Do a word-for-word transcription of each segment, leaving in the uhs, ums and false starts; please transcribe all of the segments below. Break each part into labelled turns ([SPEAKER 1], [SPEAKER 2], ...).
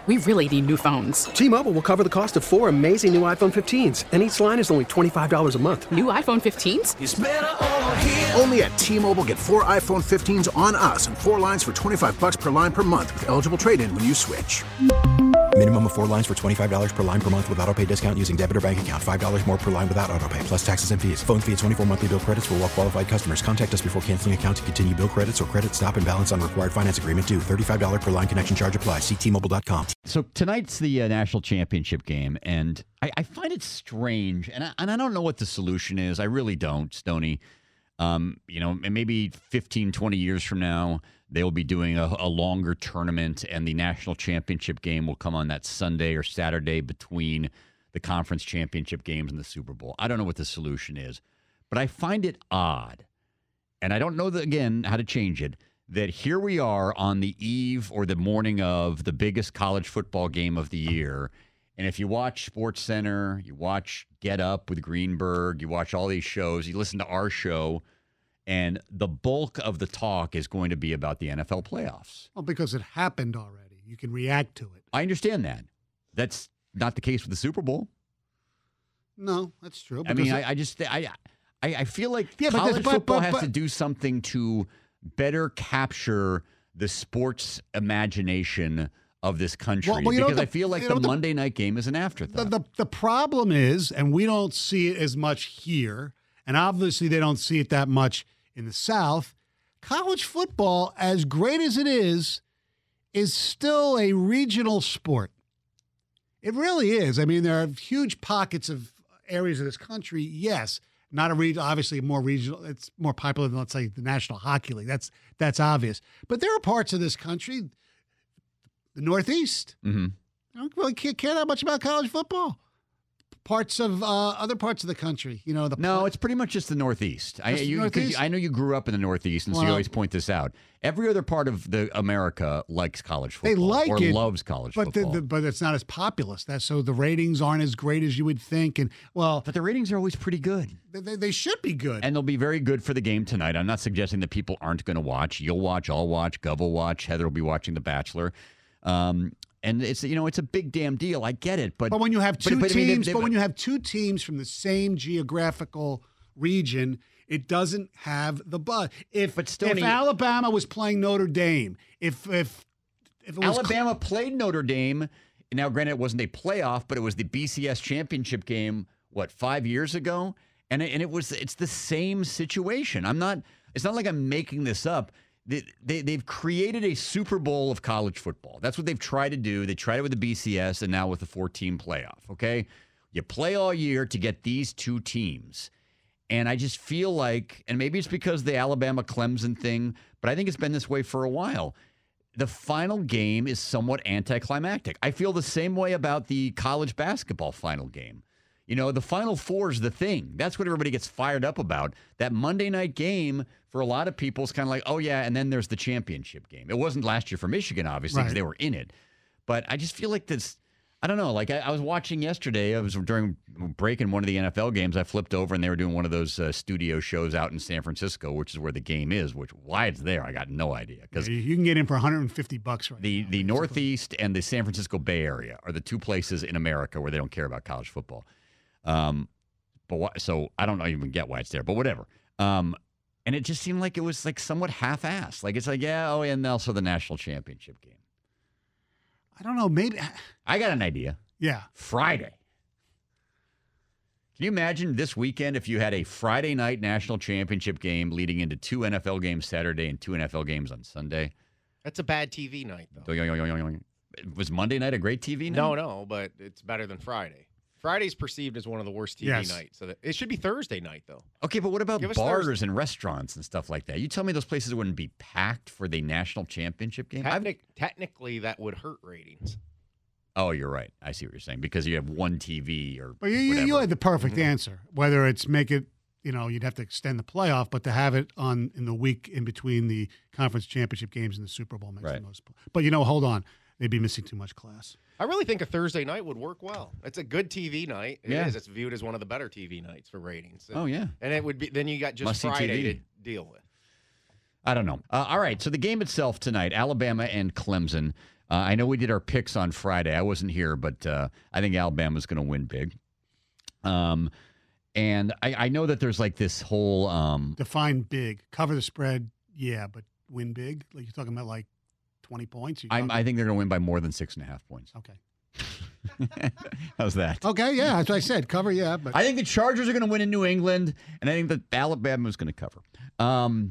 [SPEAKER 1] We really need new phones.
[SPEAKER 2] T-Mobile will cover the cost of four amazing new iPhone fifteens, and each line is only twenty-five dollars a month.
[SPEAKER 1] New iPhone fifteens?
[SPEAKER 3] It's better over here.
[SPEAKER 4] Only at T-Mobile, get four iPhone fifteens on us and four lines for twenty-five dollars per line per month with eligible trade-in when you switch.
[SPEAKER 5] Minimum of four lines for twenty-five dollars per line per month with autopay discount using debit or bank account. five dollars more per line without autopay, plus taxes and fees. Phone fee at twenty-four monthly bill credits for well qualified customers. Contact us before canceling account to continue bill credits or credit stop and balance on required finance agreement due. thirty-five dollars per line connection charge applies. See T Mobile dot com.
[SPEAKER 6] So tonight's the uh, national championship game, and I, I find it strange, and I, and I don't know what the solution is. I really don't, Stoney. Um, you know, and maybe fifteen, twenty years from now, they will be doing a, a longer tournament, and the national championship game will come on that Sunday or Saturday between the conference championship games and the Super Bowl. I don't know what the solution is, but I find it odd, and I don't know, that, again, how to change it, that here we are on the eve or the morning of the biggest college football game of the year, and if you watch SportsCenter, you watch Get Up with Greenberg, you watch all these shows, you listen to our show, and the bulk of the talk is going to be about the N F L playoffs.
[SPEAKER 7] Well, because it happened already. You can react to it.
[SPEAKER 6] I understand that. That's not the case with the Super Bowl.
[SPEAKER 7] No, that's true.
[SPEAKER 6] I mean,
[SPEAKER 7] it,
[SPEAKER 6] I, I just I, I I feel like
[SPEAKER 7] yeah, but
[SPEAKER 6] college
[SPEAKER 7] but,
[SPEAKER 6] football
[SPEAKER 7] but,
[SPEAKER 6] has
[SPEAKER 7] but,
[SPEAKER 6] to do something to better capture the sports imagination of this country,
[SPEAKER 7] well, well, you
[SPEAKER 6] because
[SPEAKER 7] know,
[SPEAKER 6] I feel like the, the Monday night game is an afterthought.
[SPEAKER 7] The, the, the problem is, and we don't see it as much here, and obviously they don't see it that much in the South, college football, as great as it is, is still a regional sport. It really is. I mean, there are huge pockets of areas of this country, yes, not a region, obviously more regional. It's more popular than, let's say, the National Hockey League. That's that's obvious. But there are parts of this country, the Northeast,
[SPEAKER 6] mm-hmm.
[SPEAKER 7] I don't really care that much about college football. Parts of uh, other parts of the country, you know. The
[SPEAKER 6] no, it's pretty much just the Northeast.
[SPEAKER 7] Just
[SPEAKER 6] I,
[SPEAKER 7] the
[SPEAKER 6] you,
[SPEAKER 7] Northeast?
[SPEAKER 6] I know you grew up in the Northeast, and
[SPEAKER 7] well,
[SPEAKER 6] so you always point this out. Every other part of the America likes college football.
[SPEAKER 7] They like
[SPEAKER 6] or
[SPEAKER 7] it,
[SPEAKER 6] loves college
[SPEAKER 7] but
[SPEAKER 6] football.
[SPEAKER 7] The, the, but it's not as populous. That so the ratings aren't as great as you would think. And well,
[SPEAKER 6] but the ratings are always pretty good.
[SPEAKER 7] They, they should be good,
[SPEAKER 6] and they'll be very good for the game tonight. I'm not suggesting that people aren't going to watch. You'll watch. I'll watch. Gov will watch. Heather will be watching The Bachelor. Um, And it's you know it's a big damn deal. I get it, but
[SPEAKER 7] but when you have two
[SPEAKER 6] but, but,
[SPEAKER 7] teams,
[SPEAKER 6] I mean, they, they,
[SPEAKER 7] but when you have two teams from the same geographical region, it doesn't have the buzz. If
[SPEAKER 6] but still,
[SPEAKER 7] if Alabama was playing Notre Dame, if if if it was
[SPEAKER 6] Alabama
[SPEAKER 7] cl-
[SPEAKER 6] played Notre Dame, now granted it wasn't a playoff, but it was the B C S championship game. What five years ago, and it, and it was it's the same situation. I'm not. It's not like I'm making this up. They, they, they've created a Super Bowl of college football. That's what they've tried to do. They tried it with the B C S and now with the four-team playoff, okay? You play all year to get these two teams. And I just feel like, and maybe it's because the Alabama-Clemson thing, but I think it's been this way for a while. The final game is somewhat anticlimactic. I feel the same way about the college basketball final game. You know, the Final Four is the thing. That's what everybody gets fired up about. That Monday night game, for a lot of people, is kind of like, oh, yeah, and then there's the championship game. It wasn't last year for Michigan, obviously, because
[SPEAKER 7] right.
[SPEAKER 6] they were in it. But I just feel like this, I don't know, like I, I was watching yesterday, I was during break in one of the N F L games, I flipped over and they were doing one of those uh, studio shows out in San Francisco, which is where the game is, which why it's there, I got no idea. Because
[SPEAKER 7] yeah, you can get in for one hundred fifty bucks right
[SPEAKER 6] the,
[SPEAKER 7] now.
[SPEAKER 6] The Northeast and the San Francisco Bay Area are the two places in America where they don't care about college football. Um, but wh- so I don't even get why it's there, but whatever. Um, and it just seemed like it was like somewhat half-assed. Like it's like, yeah, oh, and also the national championship game.
[SPEAKER 7] I don't know, maybe.
[SPEAKER 6] I got an idea.
[SPEAKER 7] Yeah.
[SPEAKER 6] Friday. Can you imagine this weekend if you had a Friday night national championship game leading into two N F L games Saturday and two N F L games on Sunday?
[SPEAKER 8] That's a bad T V night, though.
[SPEAKER 6] Was Monday night a great T V night?
[SPEAKER 8] No, no, but it's better than Friday. Friday's perceived as one of the worst T V
[SPEAKER 7] yes.
[SPEAKER 8] nights. So that, it should be Thursday night, though.
[SPEAKER 6] Okay, but what about
[SPEAKER 8] Give us
[SPEAKER 6] bars
[SPEAKER 8] Thursday.
[SPEAKER 6] and restaurants and stuff like that? You tell me those places wouldn't be packed for the national championship game?
[SPEAKER 8] Technic- technically, that would hurt ratings.
[SPEAKER 6] Oh, you're right. I see what you're saying. Because you have one T V or
[SPEAKER 7] But you, you,
[SPEAKER 6] whatever.
[SPEAKER 7] you had the perfect
[SPEAKER 8] Mm-hmm.
[SPEAKER 7] answer. Whether it's make it, you know, you'd have to extend the playoff, but to have it on in the week in between the conference championship games and the Super Bowl makes
[SPEAKER 6] Right.
[SPEAKER 7] the most. But, you know, hold on. They'd be missing too much class.
[SPEAKER 8] I really think a Thursday night would work well. It's a good T V night. It
[SPEAKER 6] Yeah.
[SPEAKER 8] is. It's viewed as one of the better T V nights for ratings.
[SPEAKER 6] Oh, yeah.
[SPEAKER 8] And it would be then you got just
[SPEAKER 6] Must-see
[SPEAKER 8] Friday
[SPEAKER 6] T V.
[SPEAKER 8] to deal with.
[SPEAKER 6] I don't know. Uh, all right, so the game itself tonight, Alabama and Clemson. Uh, I know we did our picks on Friday. I wasn't here, but uh, I think Alabama's going to win big. Um, and I, I know that there's like this whole um,
[SPEAKER 7] Define big. Cover the spread, yeah, but win big? Like you're talking about like twenty points? You're
[SPEAKER 6] I'm,
[SPEAKER 7] talking-
[SPEAKER 6] I think they're going to win by more than six and a half points.
[SPEAKER 7] Okay.
[SPEAKER 6] How's that?
[SPEAKER 7] Okay, yeah, that's what I said. Cover, yeah. But
[SPEAKER 6] I think the Chargers are going to win in New England, and I think that Alabama is going to cover. Um,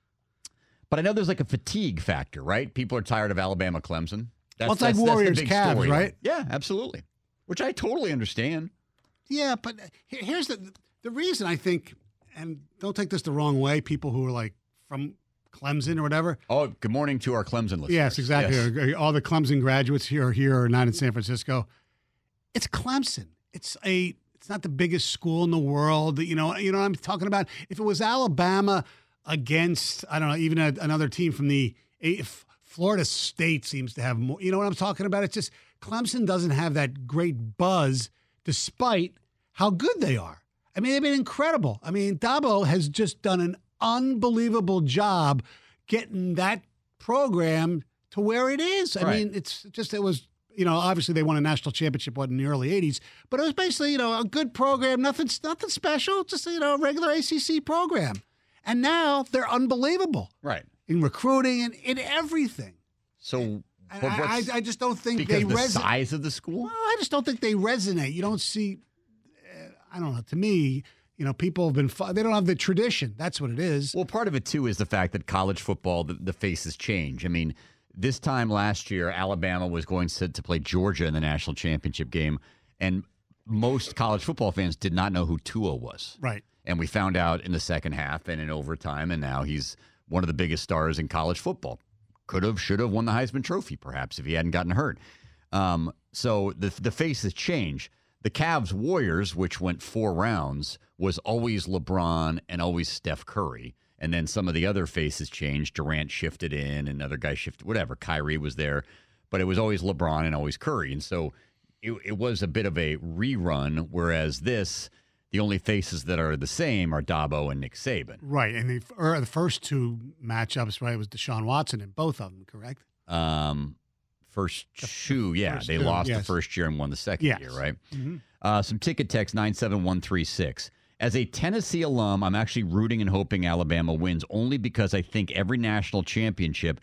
[SPEAKER 6] but I know there's like a fatigue factor, right? People are tired of Alabama, Clemson. That's,
[SPEAKER 7] Well, it's like
[SPEAKER 6] that's, that's the
[SPEAKER 7] Warriors,
[SPEAKER 6] big
[SPEAKER 7] Cavs,
[SPEAKER 6] story.
[SPEAKER 7] right?
[SPEAKER 6] Yeah, absolutely. Which I totally understand.
[SPEAKER 7] Yeah, but here- here's the the reason I think, and don't take this the wrong way, people who are like from Clemson or whatever.
[SPEAKER 6] Oh, good morning to our Clemson listeners.
[SPEAKER 7] Yes, exactly.
[SPEAKER 6] Yes.
[SPEAKER 7] All the Clemson graduates here are here or not in San Francisco. It's Clemson. It's a. It's not the biggest school in the world. You know. You know what I'm talking about. If it was Alabama against, I don't know, even a, another team from the if Florida State seems to have more. You know what I'm talking about? It's just Clemson doesn't have that great buzz, despite how good they are. I mean, they've been incredible. I mean, Dabo has just done an unbelievable job getting that program to where it is. I
[SPEAKER 6] Right.
[SPEAKER 7] mean, it's just, it was, you know, obviously they won a national championship what, in the early eighties, but it was basically, you know, a good program, nothing, nothing special, just, you know, a regular A C C program. And now they're unbelievable
[SPEAKER 6] Right.
[SPEAKER 7] in recruiting and in everything.
[SPEAKER 6] So,
[SPEAKER 7] And
[SPEAKER 6] but
[SPEAKER 7] I,
[SPEAKER 6] what's-
[SPEAKER 7] I, I just don't think
[SPEAKER 6] because
[SPEAKER 7] they
[SPEAKER 6] the
[SPEAKER 7] resonate.
[SPEAKER 6] size of the school?
[SPEAKER 7] Well, I just don't think they resonate. You don't see, uh, I don't know, to me, you know, people have been, fu- they don't have the tradition. That's what it is.
[SPEAKER 6] Well, part of it, too, is the fact that college football, the, the faces change. I mean, this time last year, Alabama was going to, to play Georgia in the national championship game, and most college football fans did not know who Tua was.
[SPEAKER 7] Right.
[SPEAKER 6] And we found out in the second half and in overtime, and now he's one of the biggest stars in college football. Could have, should have won the Heisman Trophy, perhaps, if he hadn't gotten hurt. Um, so the the faces change. The Cavs Warriors, which went four rounds, was always LeBron and always Steph Curry. And then some of the other faces changed. Durant shifted in, and other guys shifted, whatever. Kyrie was there. But it was always LeBron and always Curry. And so it, it was a bit of a rerun, whereas this, the only faces that are the same are Dabo and Nick Saban.
[SPEAKER 7] Right. And the, or the first two matchups, right, was Deshaun Watson in both of them, correct?
[SPEAKER 6] Um, first two, yeah.
[SPEAKER 7] first
[SPEAKER 6] They
[SPEAKER 7] two,
[SPEAKER 6] lost the
[SPEAKER 7] yes.
[SPEAKER 6] first year and won the second
[SPEAKER 7] Yes.
[SPEAKER 6] year, right?
[SPEAKER 7] Mhm.
[SPEAKER 6] Uh, some ticket text nine seven one three six. As a Tennessee alum, I'm actually rooting and hoping Alabama wins only because I think every national championship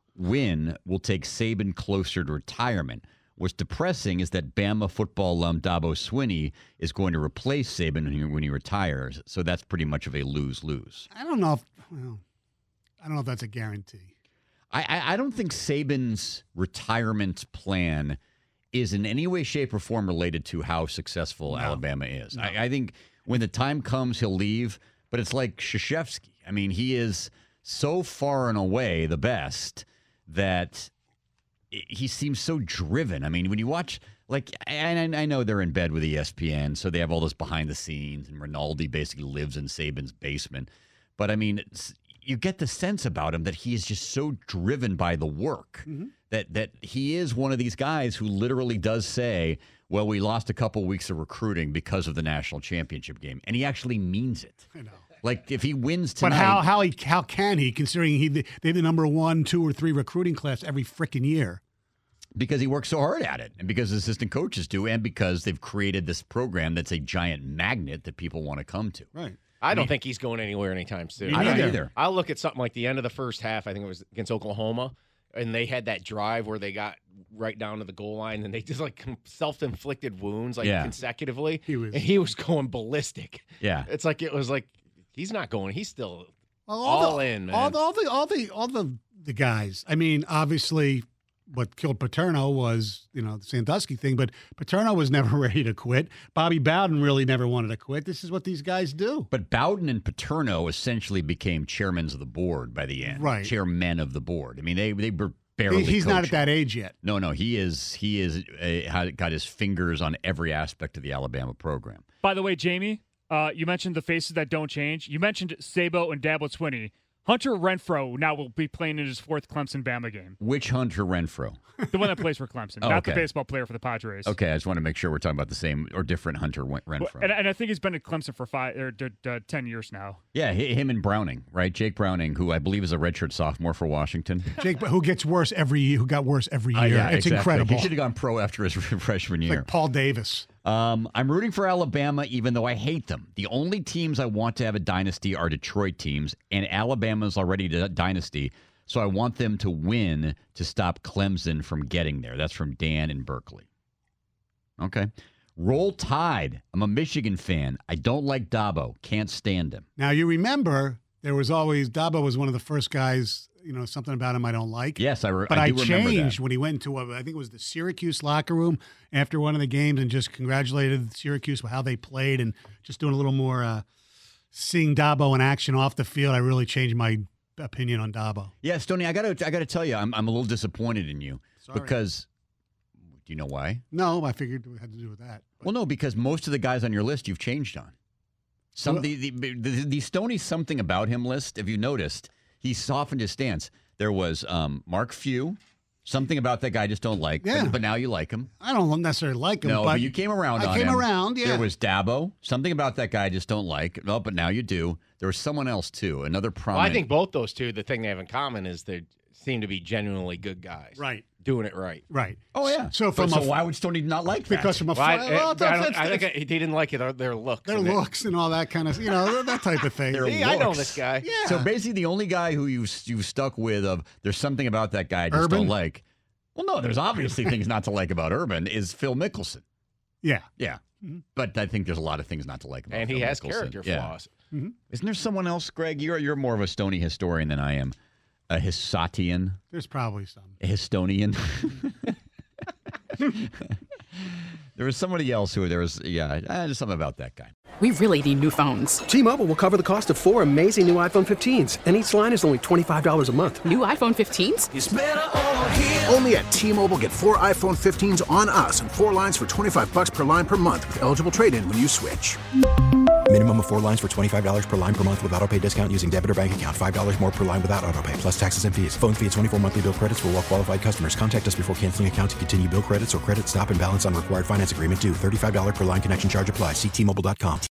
[SPEAKER 6] win will take Saban closer to retirement. What's depressing is that Bama football alum Dabo Swinney is going to replace Saban when he, when he retires. So that's pretty much of a lose-lose.
[SPEAKER 7] I don't know if, well, I don't know if that's a guarantee.
[SPEAKER 6] I, I, I don't think Saban's retirement plan is in any way, shape, or form related to how successful Alabama is. I, I think when the time comes, he'll leave. But it's like Krzyzewski. I mean, he is so far and away the best that he seems so driven. I mean, when you watch, like, and I know they're in bed with E S P N, so they have all this behind the scenes, and Rinaldi basically lives in Saban's basement. But, I mean, it's, you get the sense about him that he is just so driven by the work
[SPEAKER 7] Mm-hmm.
[SPEAKER 6] that that he is one of these guys who literally does say, well, we lost a couple weeks of recruiting because of the national championship game. And he actually means it.
[SPEAKER 7] I know.
[SPEAKER 6] Like, if he wins tonight.
[SPEAKER 7] But how how he how can he, considering he they have the number one, two, or three recruiting class every freaking year?
[SPEAKER 6] Because he works so hard at it, and because assistant coaches do, and because they've created this program that's a giant magnet that people want to come to.
[SPEAKER 7] Right.
[SPEAKER 8] I don't think he's going anywhere anytime soon.
[SPEAKER 6] I don't
[SPEAKER 7] neither.
[SPEAKER 6] either.
[SPEAKER 8] I'll look at something like the end of the first half. I think it was against Oklahoma, and they had that drive where they got right down to the goal line, and they just like self-inflicted wounds like
[SPEAKER 6] Yeah.
[SPEAKER 8] consecutively.
[SPEAKER 7] He was-
[SPEAKER 8] and he was going ballistic.
[SPEAKER 6] Yeah.
[SPEAKER 8] It's like it was like he's not going. He's still
[SPEAKER 7] Well,
[SPEAKER 8] all
[SPEAKER 7] the,
[SPEAKER 8] in, man.
[SPEAKER 7] All the, all the all the all the the guys. I mean, obviously, what killed Paterno was, you know, the Sandusky thing, but Paterno was never ready to quit. Bobby Bowden really never wanted to quit. This is what these guys do.
[SPEAKER 6] But Bowden and Paterno essentially became chairmen of the board by the end.
[SPEAKER 7] Right.
[SPEAKER 6] Chairmen of the board. I mean, they they were barely
[SPEAKER 7] He- he's not at
[SPEAKER 6] coaching.
[SPEAKER 7] that age yet.
[SPEAKER 6] No, no, he is. He is uh, had- got his fingers on every aspect of the Alabama program.
[SPEAKER 3] By the way, Jamie, uh, you mentioned the faces that don't change. You mentioned Sabo and Dabo Swinney. Hunter Renfrow now will be playing in his fourth Clemson-Bama game.
[SPEAKER 6] Which Hunter Renfrow?
[SPEAKER 3] The one that plays for Clemson,
[SPEAKER 6] Oh,
[SPEAKER 3] not
[SPEAKER 6] okay.
[SPEAKER 3] the baseball player for the Padres.
[SPEAKER 6] Okay, I just want to make sure we're talking about the same or different Hunter Wen- Renfrow.
[SPEAKER 3] And, and I think he's been at Clemson for five or uh, ten years now.
[SPEAKER 6] Yeah, hi- him and Browning, right? Jake Browning, who I believe is a redshirt sophomore for Washington.
[SPEAKER 7] Jake, who gets worse every year, who got worse every year.
[SPEAKER 6] Uh, yeah,
[SPEAKER 7] it's
[SPEAKER 6] exactly.
[SPEAKER 7] incredible.
[SPEAKER 6] He should have gone pro after his freshman year.
[SPEAKER 7] Like Paul Davis.
[SPEAKER 6] Um, I'm rooting for Alabama, even though I hate them. The only teams I want to have a dynasty are Detroit teams, and Alabama's already a dynasty, so I want them to win to stop Clemson from getting there. That's from Dan in Berkeley. Okay. Roll Tide. I'm a Michigan fan. I don't like Dabo. Can't stand him.
[SPEAKER 7] Now, you remember there was always, Dabo was one of the first guys, you know, something about him I don't like.
[SPEAKER 6] Yes, I, re-
[SPEAKER 7] But
[SPEAKER 6] I
[SPEAKER 7] I,
[SPEAKER 6] do remember
[SPEAKER 7] changed
[SPEAKER 6] that.
[SPEAKER 7] when he went into, a, I think it was the Syracuse locker room after one of the games and just congratulated Syracuse for how they played and just doing a little more uh, seeing Dabo in action off the field. I really changed my opinion on Dabo.
[SPEAKER 6] Yeah, Stoney, I gotta, I gotta tell you, I'm, I'm a little disappointed in you
[SPEAKER 7] Sorry.
[SPEAKER 6] because. Do you know why?
[SPEAKER 7] No, I figured it had to do with that.
[SPEAKER 6] Well, no, because most of the guys on your list you've changed on. Some
[SPEAKER 7] Well-
[SPEAKER 6] the, the, the the Stoney something about him list. If you noticed, he softened his stance. There was um, Mark Few. Something about that guy I just don't like.
[SPEAKER 7] Yeah.
[SPEAKER 6] But, but now you like him.
[SPEAKER 7] I don't necessarily like him,
[SPEAKER 6] No,
[SPEAKER 7] but,
[SPEAKER 6] but you came around
[SPEAKER 7] I
[SPEAKER 6] on
[SPEAKER 7] came
[SPEAKER 6] him.
[SPEAKER 7] around, yeah.
[SPEAKER 6] There was Dabo. Something about that guy I just don't like. No, but now you do. There was someone else too. Another
[SPEAKER 8] Well,
[SPEAKER 6] prominent.
[SPEAKER 8] I think both those two, the thing they have in common is they seem to be genuinely good guys.
[SPEAKER 7] Right.
[SPEAKER 8] Doing it right.
[SPEAKER 7] Right.
[SPEAKER 6] Oh yeah.
[SPEAKER 7] So
[SPEAKER 6] But
[SPEAKER 7] from
[SPEAKER 6] so
[SPEAKER 7] a,
[SPEAKER 6] why would Stoney not like that?
[SPEAKER 7] because from a
[SPEAKER 8] Well, I,
[SPEAKER 7] well,
[SPEAKER 8] I-
[SPEAKER 7] that's-
[SPEAKER 8] I don't-
[SPEAKER 7] that's-
[SPEAKER 8] I think
[SPEAKER 7] that's-
[SPEAKER 8] he didn't like it, their, their looks.
[SPEAKER 7] their
[SPEAKER 8] and it-
[SPEAKER 7] looks and all that kind of, you know, that type of thing.
[SPEAKER 6] Their
[SPEAKER 8] See, I know
[SPEAKER 6] looks.
[SPEAKER 8] this guy.
[SPEAKER 7] Yeah.
[SPEAKER 6] So basically, the only guy who you you stuck with of there's something about that guy I just
[SPEAKER 7] Urban?
[SPEAKER 6] don't like. Well, no, there's obviously things not to like about Urban. Is Phil Mickelson?
[SPEAKER 7] Yeah.
[SPEAKER 6] Yeah, but I think there's a lot of things not to like about.
[SPEAKER 8] And
[SPEAKER 6] Phil
[SPEAKER 8] he has
[SPEAKER 6] Mickelson.
[SPEAKER 8] character
[SPEAKER 6] Yeah.
[SPEAKER 8] flaws.
[SPEAKER 6] Isn't there someone else, Greg? You're you're more of a Stoney historian than I am. A Hissatian,
[SPEAKER 7] There's probably some.
[SPEAKER 6] a Histonian. There was somebody else who there was. Yeah, uh, just something about that guy.
[SPEAKER 1] We really need new phones.
[SPEAKER 2] T-Mobile will cover the cost of four amazing new iPhone fifteens, and each line is only twenty-five dollars a month.
[SPEAKER 1] New iPhone fifteens?
[SPEAKER 4] Only at T-Mobile, get four iPhone fifteens on us and four lines for twenty-five bucks per line per month with eligible trade-in when you switch.
[SPEAKER 5] Minimum of four lines for twenty-five dollars per line per month with auto pay discount using debit or bank account. five dollars more per line without auto pay, plus taxes and fees. Phone fee at twenty-four monthly bill credits for well-qualified customers. Contact us before canceling account to continue bill credits or credit stop and balance on required finance agreement due. thirty-five dollars per line connection charge applies. See T Mobile dot com.